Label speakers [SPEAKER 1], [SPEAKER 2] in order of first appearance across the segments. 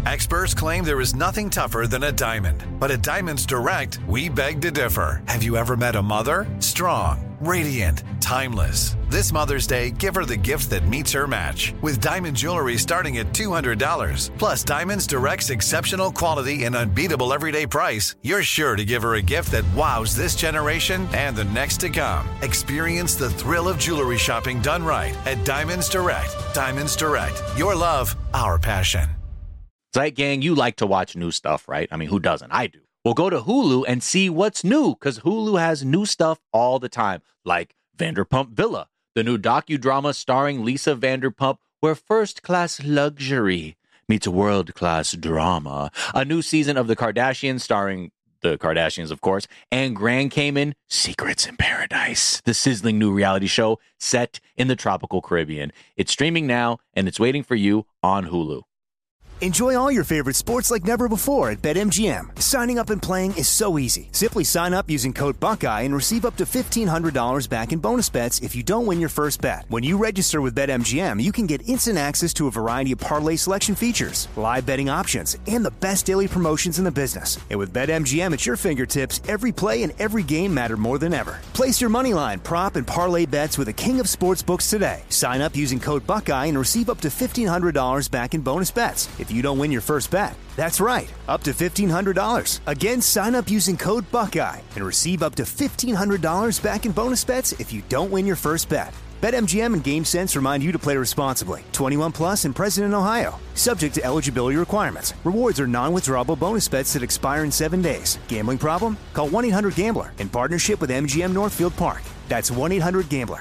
[SPEAKER 1] Experts claim there is nothing tougher than a diamond. But at Diamonds Direct, we beg to differ. Have you ever met a mother? Strong, radiant, timeless. This Mother's Day, give her the gift that meets her match. With diamond jewelry starting at $200. Plus Diamonds Direct's exceptional quality and unbeatable everyday price, you're sure to give her a gift that wows this generation and the next to come. Experience the thrill of jewelry shopping done right at Diamonds Direct. Diamonds Direct. Your love, our passion.
[SPEAKER 2] Zeit Gang, you like to watch new stuff, right? I mean, who doesn't? I do. Well, go to Hulu and see what's new, because Hulu has new stuff all the time, like Vanderpump Villa, the new docudrama starring Lisa Vanderpump, where first-class luxury meets world-class drama. A new season of The Kardashians starring the Kardashians, of course, and Grand Cayman, Secrets in Paradise, the sizzling new reality show set in the tropical Caribbean. It's streaming now, and it's waiting for you on Hulu.
[SPEAKER 3] Enjoy all your favorite sports like never before at BetMGM. Signing up and playing is so easy. Simply sign up using code Buckeye and receive up to $1,500 back in bonus bets if you don't win your first bet. When you register with BetMGM, you can get instant access to a variety of parlay selection features, live betting options, and the best daily promotions in the business. And with BetMGM at your fingertips, every play and every game matter more than ever. Place your moneyline, prop, and parlay bets with the king of sportsbooks today. Sign up using code Buckeye and receive up to $1,500 back in bonus bets if you don't win your first bet. That's right, up to $1,500. Again, sign up using code Buckeye and receive up to $1,500 back in bonus bets if you don't win your first bet. BetMGM and GameSense remind you to play responsibly. 21 plus and present in Ohio. Subject to eligibility requirements. Rewards are non-withdrawable bonus bets that expire in 7 days. Gambling problem? Call 1-800-GAMBLER in partnership with MGM Northfield Park. That's 1-800-GAMBLER.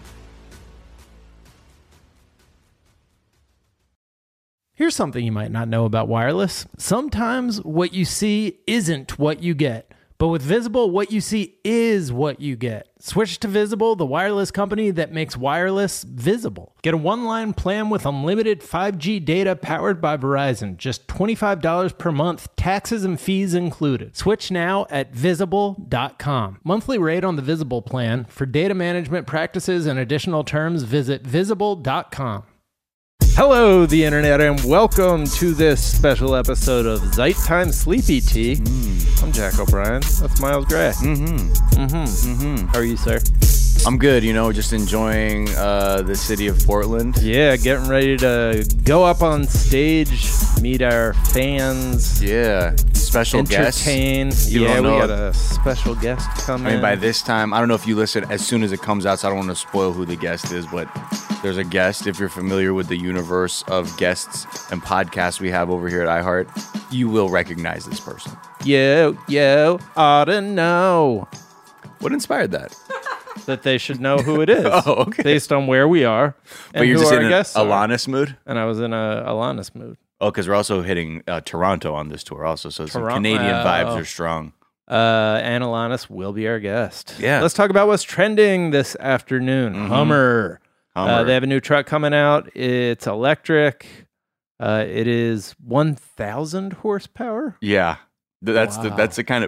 [SPEAKER 4] Here's something you might not know about wireless. Sometimes what you see isn't what you get. But with Visible, what you see is what you get. Switch to Visible, the wireless company that makes wireless visible. Get a one-line plan with unlimited 5G data powered by Verizon. Just $25 per month, taxes and fees included. Switch now at Visible.com. Monthly rate on the Visible plan. For data management practices and additional terms, visit Visible.com. Hello, the internet, and welcome to this special episode of Zeit Time Sleepy Tea. I'm Jack O'Brien. That's Miles Gray. How are you, sir?
[SPEAKER 2] I'm good, just enjoying the city of Portland.
[SPEAKER 4] Yeah, getting ready to go up on stage, meet our fans.
[SPEAKER 2] Yeah, special guests.
[SPEAKER 4] Entertain. Yeah, we got a special guest coming.
[SPEAKER 2] I mean, by this time, I don't know if you listen as soon as it comes out, so I don't want to spoil who the guest is, but there's a guest. If you're familiar with the universe of guests and podcasts we have over here at iHeart, you will recognize this person.
[SPEAKER 4] Yo, ought to know.
[SPEAKER 2] What inspired that?
[SPEAKER 4] That they should know who it is.
[SPEAKER 2] Oh, okay.
[SPEAKER 4] Based on where we are.
[SPEAKER 2] But you're just in an Alanis mood?
[SPEAKER 4] And I was in a Alanis mood.
[SPEAKER 2] Oh, because we're also hitting Toronto on this tour also, so some Canadian vibes are strong.
[SPEAKER 4] And Alanis will be our guest.
[SPEAKER 2] Yeah.
[SPEAKER 4] Let's talk about what's trending this afternoon. Hummer. They have a new truck coming out. It's electric. It is 1,000 horsepower.
[SPEAKER 2] Yeah. That's the kind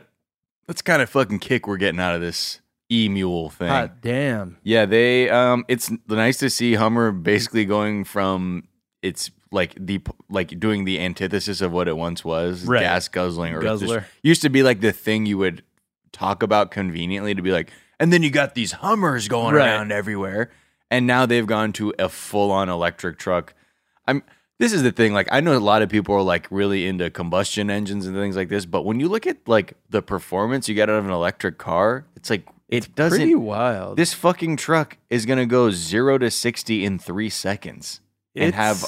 [SPEAKER 2] of fucking kick we're getting out of this E-Mule thing.
[SPEAKER 4] Hot damn.
[SPEAKER 2] Yeah, they it's nice to see Hummer basically going from it's like doing the antithesis of what it once was, right. Gas guzzling or
[SPEAKER 4] guzzler.
[SPEAKER 2] Used to be like the thing you would talk about conveniently to be like, and then you got these Hummers going around everywhere, and now they've gone to a full-on electric truck. This is the thing, like, I know a lot of people are like really into combustion engines and things like this, but when you look at like the performance you get out of an electric car, it's like
[SPEAKER 4] it's pretty wild.
[SPEAKER 2] This fucking truck is gonna go 0 to 60 in 3 seconds and have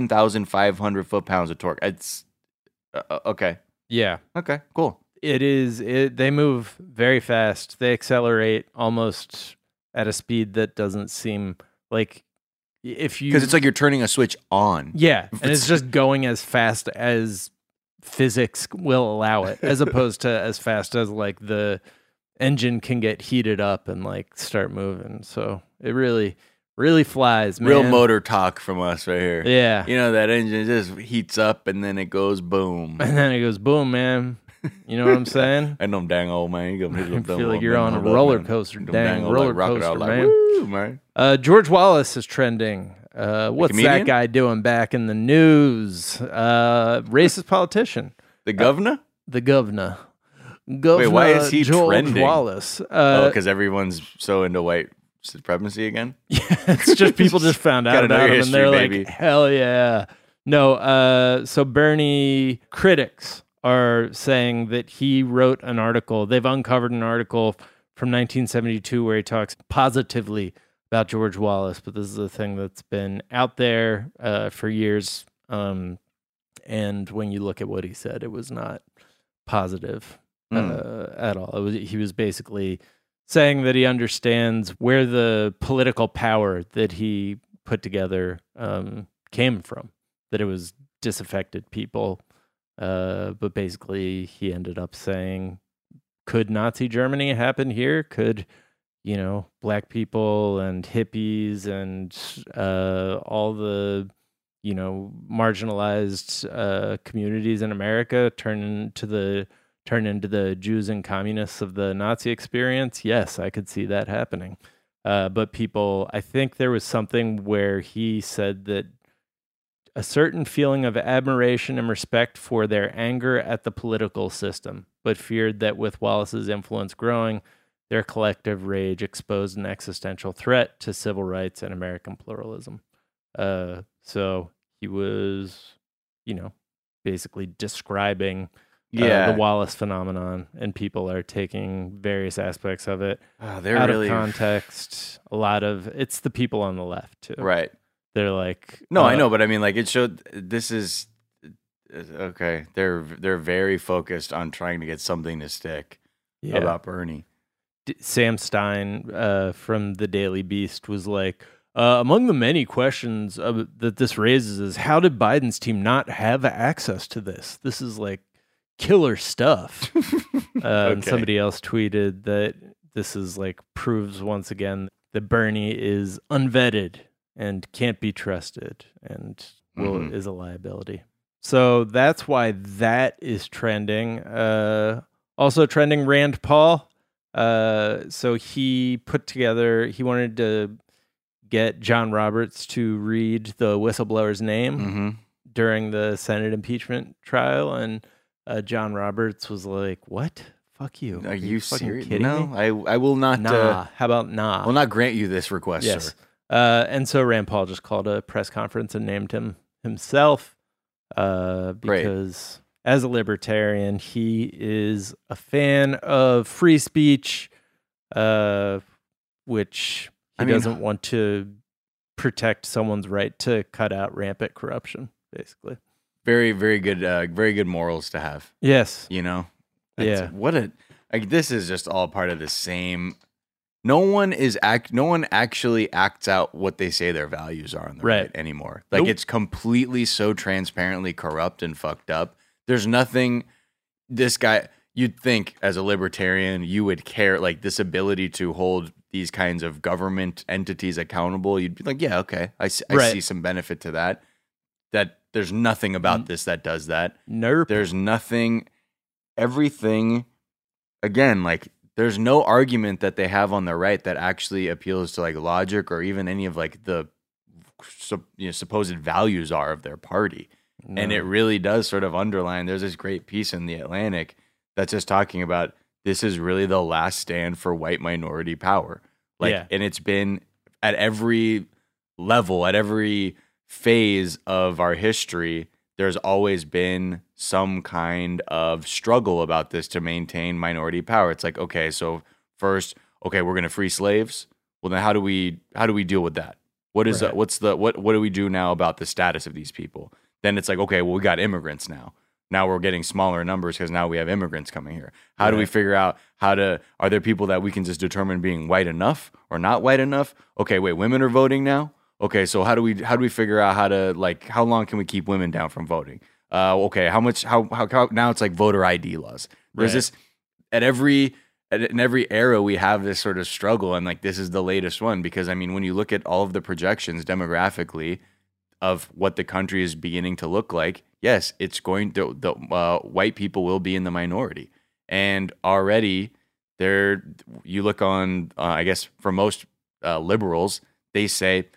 [SPEAKER 2] 11,500 foot-pounds of torque. It's okay.
[SPEAKER 4] Yeah.
[SPEAKER 2] Okay. Cool.
[SPEAKER 4] It is. They move very fast. They accelerate almost at a speed that doesn't seem like.
[SPEAKER 2] Because it's like you're turning a switch on.
[SPEAKER 4] Yeah, and it's just going as fast as physics will allow it, as opposed to as fast as like the engine can get heated up and like start moving. So it really, really flies, man.
[SPEAKER 2] Real motor talk from us right here.
[SPEAKER 4] Yeah.
[SPEAKER 2] That engine just heats up and then it goes boom.
[SPEAKER 4] And then it goes boom, man. You know what I'm saying?
[SPEAKER 2] And them dang old man.
[SPEAKER 4] I feel like you're on a roller coaster. Dang roller coaster, man.
[SPEAKER 2] Woo, man.
[SPEAKER 4] George Wallace is trending. What's that
[SPEAKER 5] comedian?
[SPEAKER 4] guy doing back in the news? Racist politician.
[SPEAKER 5] The governor?
[SPEAKER 4] The governor. Governor
[SPEAKER 5] why is he
[SPEAKER 4] George
[SPEAKER 5] trending?
[SPEAKER 4] Wallace.
[SPEAKER 5] Because everyone's so into white supremacy again?
[SPEAKER 4] It's just people just found out
[SPEAKER 5] Gotta know
[SPEAKER 4] about
[SPEAKER 5] your
[SPEAKER 4] him and they're
[SPEAKER 5] history, baby.
[SPEAKER 4] like, hell yeah. No, so Bernie critics are saying that he wrote an article. They've uncovered an article from 1972 where he talks positively about George Wallace, but this is a thing that's been out there for years. And when you look at what he said, it was not positive at all. He was basically saying that he understands where the political power that he put together came from, that it was disaffected people. But basically, he ended up saying, could Nazi Germany happen here? Could, black people and hippies and all the, marginalized communities in America turn into the Jews and communists of the Nazi experience? Yes, I could see that happening. But people, I think there was something where he said that a certain feeling of admiration and respect for their anger at the political system, but feared that with Wallace's influence growing, their collective rage exposed an existential threat to civil rights and American pluralism. So he was, basically describing the Wallace phenomenon, and people are taking various aspects of it out of context. It's the people on the left too.
[SPEAKER 5] Right.
[SPEAKER 4] They're like,
[SPEAKER 5] no, I know, but I mean, like, it showed this is okay. They're very focused on trying to get something to stick about Bernie.
[SPEAKER 4] Sam Stein from the Daily Beast was like, among the many questions that this raises is, how did Biden's team not have access to this? This is like killer stuff. And somebody else tweeted that this is like proves once again that Bernie is unvetted and can't be trusted and is a liability. So that's why that is trending. Also trending, Rand Paul. So he wanted to get John Roberts to read the whistleblower's name during the Senate impeachment trial. And John Roberts was like, what? Fuck you.
[SPEAKER 5] Are you
[SPEAKER 4] fucking
[SPEAKER 5] serious?
[SPEAKER 4] kidding me?
[SPEAKER 5] I will not.
[SPEAKER 4] Nah. How about nah?
[SPEAKER 5] I will not grant you this request,
[SPEAKER 4] Yes.
[SPEAKER 5] sir.
[SPEAKER 4] And so Rand Paul just called a press conference and named him himself because as a libertarian, he is a fan of free speech, which he doesn't want to protect someone's right to cut out rampant corruption, basically.
[SPEAKER 5] Very, very good morals to have.
[SPEAKER 4] Yes.
[SPEAKER 5] This is just all part of the same. No one actually acts out what they say their values are on the right anymore. Like, it's completely so transparently corrupt and fucked up. There's nothing this guy, you'd think as a libertarian, you would care, like, this ability to hold these kinds of government entities accountable. You'd be like, yeah, okay, I see some benefit to that. That there's nothing about this that does that.
[SPEAKER 4] Nope.
[SPEAKER 5] There's nothing, everything, again, like, there's no argument that they have on the right that actually appeals to like logic or even any of like the supposed values are of their party. No. And it really does sort of underline. There's this great piece in The Atlantic that's just talking about this is really the last stand for white minority power. And it's been at every level, at every phase of our history, there's always been some kind of struggle about this to maintain minority power. It's like, okay, so first, we're going to free slaves. Well, then how do we deal with that? What do we do now about the status of these people? Then it's like, okay, well, we got immigrants now. Now we're getting smaller numbers because now we have immigrants coming here. How do we figure out are there people that we can just determine being white enough or not white enough? Okay, wait, women are voting now? Okay, so how do we figure out how long can we keep women down from voting? Okay, how now it's like voter ID laws. There's this in every era we have this sort of struggle, and like this is the latest one because I mean when you look at all of the projections demographically of what the country is beginning to look like, yes, it's going to white people will be in the minority, and already you look on I guess for most liberals, they say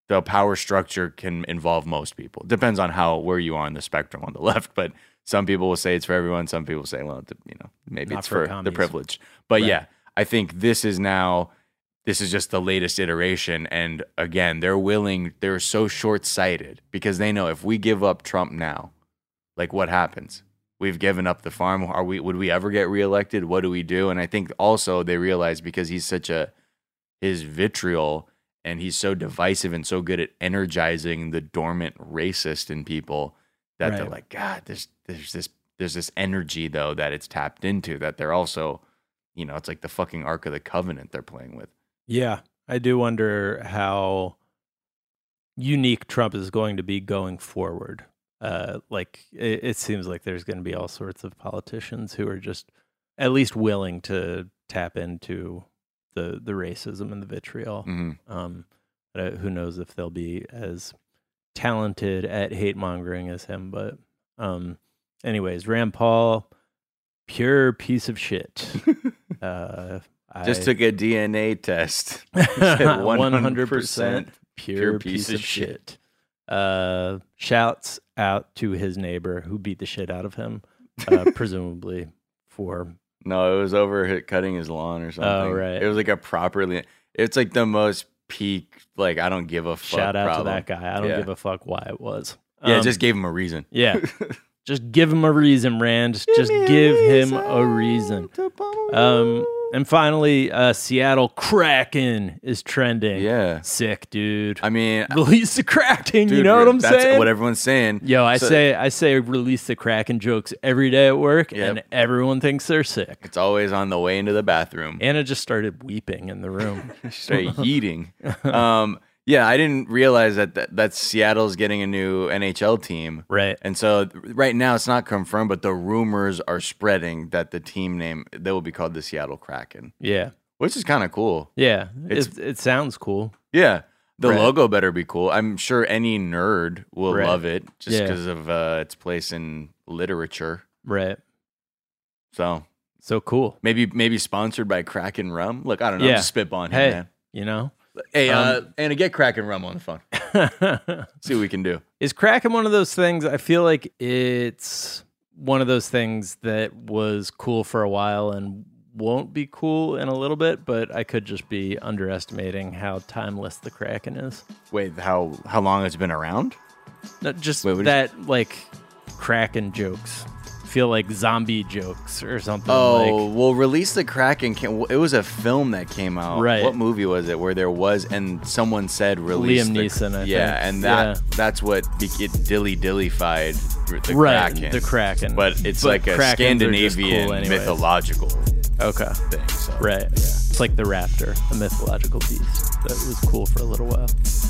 [SPEAKER 5] the power structure can involve most people. Depends on where you are on the spectrum on the left, but some people will say it's for everyone. Some people say, well, maybe
[SPEAKER 4] Not
[SPEAKER 5] it's
[SPEAKER 4] for
[SPEAKER 5] for the
[SPEAKER 4] commies.
[SPEAKER 5] privileged. But
[SPEAKER 4] Right.
[SPEAKER 5] yeah, I think this is just the latest iteration. And again, they're so short-sighted because they know if we give up Trump now, like what happens? We've given up the farm. Would we ever get reelected? What do we do? And I think also they realize because he's his vitriol and he's so divisive and so good at energizing the dormant racist in people that they're
[SPEAKER 4] Right.
[SPEAKER 5] like, God, there's this energy though that it's tapped into that they're also, it's like the fucking Ark of the Covenant they're playing with.
[SPEAKER 6] Yeah, I do wonder how unique Trump is going to be going forward. It seems like there's going to be all sorts of politicians who are just at least willing to tap into the racism and the vitriol. Who knows if they'll be as talented at hate mongering as him? But anyways, Rand Paul, pure piece of shit.
[SPEAKER 5] Just took a DNA test. 100%
[SPEAKER 6] pure piece of shit. Shouts out to his neighbor who beat the shit out of him, presumably for.
[SPEAKER 5] No, it was over cutting his lawn or something.
[SPEAKER 6] Oh, right.
[SPEAKER 5] It was like it's like the most peak, like, I don't give a fuck
[SPEAKER 6] Shout out
[SPEAKER 5] problem.
[SPEAKER 6] to that guy. I don't
[SPEAKER 5] Yeah.
[SPEAKER 6] give a fuck why it was.
[SPEAKER 5] Yeah, just gave him a reason.
[SPEAKER 6] Yeah. Just give him a reason, Rand. Just give him a reason. And finally, Seattle Kraken is trending.
[SPEAKER 5] Yeah.
[SPEAKER 6] Sick, dude.
[SPEAKER 5] I mean,
[SPEAKER 6] Release the Kraken.
[SPEAKER 5] dude,
[SPEAKER 6] You know what I'm
[SPEAKER 5] that's
[SPEAKER 6] saying?
[SPEAKER 5] what everyone's saying.
[SPEAKER 6] Yo, I say release the Kraken jokes every day at work,
[SPEAKER 5] Yep.
[SPEAKER 6] and everyone thinks they're sick.
[SPEAKER 5] It's always on the way into the bathroom.
[SPEAKER 6] Anna just started weeping in the room.
[SPEAKER 5] Straight yeeting. Yeah, I didn't realize that Seattle's getting a new NHL team.
[SPEAKER 6] Right.
[SPEAKER 5] And so right now it's not confirmed, but the rumors are spreading that the team name, they will be called the Seattle Kraken,
[SPEAKER 6] Yeah.
[SPEAKER 5] which is kind of cool.
[SPEAKER 6] Yeah.
[SPEAKER 5] It's-
[SPEAKER 6] It sounds cool.
[SPEAKER 5] Yeah. The
[SPEAKER 6] Right.
[SPEAKER 5] logo better be cool. I'm sure any nerd will
[SPEAKER 6] Right.
[SPEAKER 5] love it just
[SPEAKER 6] Yeah.
[SPEAKER 5] because of its place in literature.
[SPEAKER 6] Right.
[SPEAKER 5] So
[SPEAKER 6] So cool.
[SPEAKER 5] maybe sponsored by Kraken Rum. Look, I don't know.
[SPEAKER 6] Yeah.
[SPEAKER 5] I'm just spitballing here,
[SPEAKER 6] Hey,
[SPEAKER 5] man.
[SPEAKER 6] you know?
[SPEAKER 5] Hey, Anna, get Kraken Rum on the phone. See what we can do.
[SPEAKER 6] Is Kraken one of those things? I feel like it's one of those things that was cool for a while and won't be cool in a little bit, but I could just be underestimating how timeless the Kraken is.
[SPEAKER 5] Wait, how long it's been around?
[SPEAKER 6] No, just
[SPEAKER 5] Wait, what
[SPEAKER 6] that, like, Kraken jokes feel like zombie jokes or something.
[SPEAKER 5] Oh,
[SPEAKER 6] like,
[SPEAKER 5] well, Release the Kraken. It was a film that came out.
[SPEAKER 6] Right.
[SPEAKER 5] What movie was it where there was, and someone said Release
[SPEAKER 6] Liam
[SPEAKER 5] the
[SPEAKER 6] Neeson, I
[SPEAKER 5] Yeah,
[SPEAKER 6] think.
[SPEAKER 5] and
[SPEAKER 6] Yeah.
[SPEAKER 5] that's what it dilly-dillified the
[SPEAKER 6] right,
[SPEAKER 5] Kraken.
[SPEAKER 6] the Kraken.
[SPEAKER 5] But it's like a
[SPEAKER 6] Krakens are just
[SPEAKER 5] Scandinavian
[SPEAKER 6] cool anyways.
[SPEAKER 5] mythological
[SPEAKER 6] Okay.
[SPEAKER 5] thing. So.
[SPEAKER 6] Right. It's like the raptor, a mythological beast that was cool for a little while.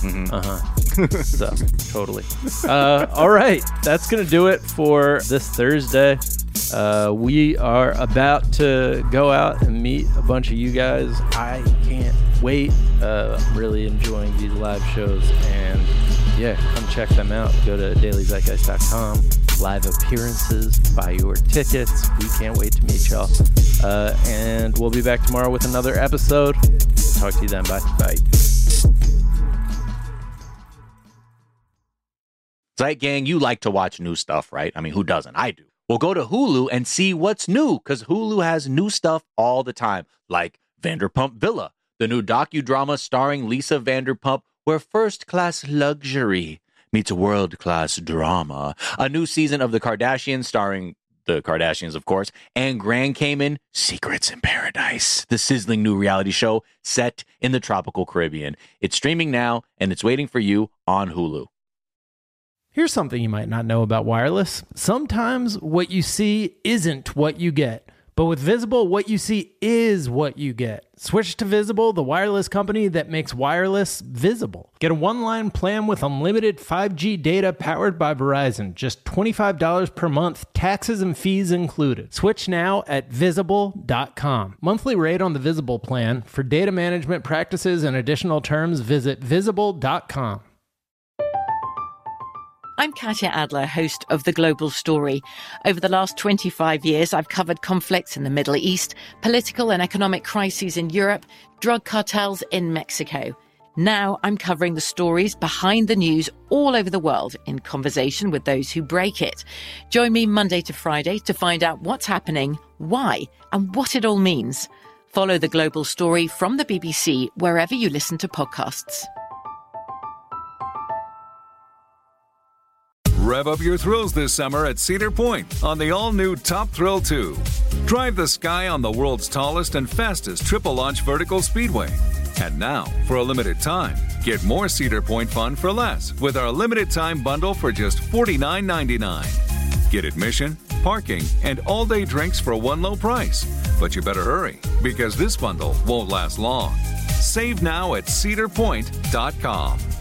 [SPEAKER 6] So, totally. All right. That's going to do it for this Thursday. We are about to go out and meet a bunch of you guys. I can't wait. I'm really enjoying these live shows. And yeah, come check them out. Go to dailyzeitgeist.com. Live appearances, buy your tickets. We can't wait to meet y'all. And we'll be back tomorrow with another episode. Talk to you then. Bye. Bye.
[SPEAKER 2] Zeit Gang, you like to watch new stuff, right? I mean, who doesn't? I do. Well, go to Hulu and see what's new, because Hulu has new stuff all the time, like Vanderpump Villa, the new docudrama starring Lisa Vanderpump, where first-class luxury meets world-class drama. A new season of The Kardashians starring the Kardashians, of course, and Grand Cayman, Secrets in Paradise, the sizzling new reality show set in the tropical Caribbean. It's streaming now, and it's waiting for you on Hulu.
[SPEAKER 4] Here's something you might not know about wireless. Sometimes what you see isn't what you get. But with Visible, what you see is what you get. Switch to Visible, the wireless company that makes wireless visible. Get a one-line plan with unlimited 5G data powered by Verizon. Just $25 per month, taxes and fees included. Switch now at Visible.com. Monthly rate on the Visible plan. For data management practices and additional terms, visit Visible.com.
[SPEAKER 7] I'm Katya Adler, host of The Global Story. Over the last 25 years, I've covered conflicts in the Middle East, political and economic crises in Europe, drug cartels in Mexico. Now I'm covering the stories behind the news all over the world in conversation with those who break it. Join me Monday to Friday to find out what's happening, why, and what it all means. Follow The Global Story from the BBC wherever you listen to podcasts.
[SPEAKER 8] Rev up your thrills this summer at Cedar Point on the all-new Top Thrill 2. Drive the sky on the world's tallest and fastest triple-launch vertical speedway. And now, for a limited time, get more Cedar Point fun for less with our limited-time bundle for just $49.99. Get admission, parking, and all-day drinks for one low price. But you better hurry, because this bundle won't last long. Save now at cedarpoint.com.